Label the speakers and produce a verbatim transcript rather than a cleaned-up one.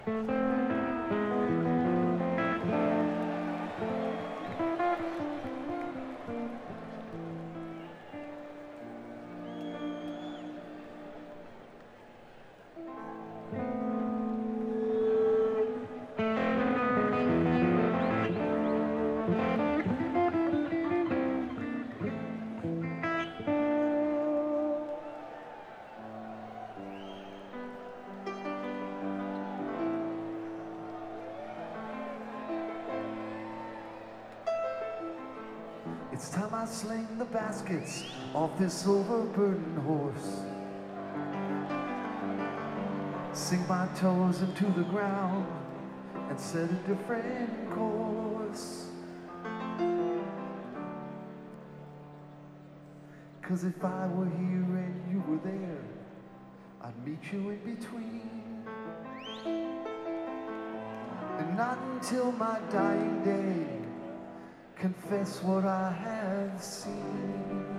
Speaker 1: It's time I sling the baskets off this overburdened horse. Sink my toes into the ground and set a different course. 'Cause if I were here and you were there, I'd meet you in between. And not until my dying day confess what I have seen.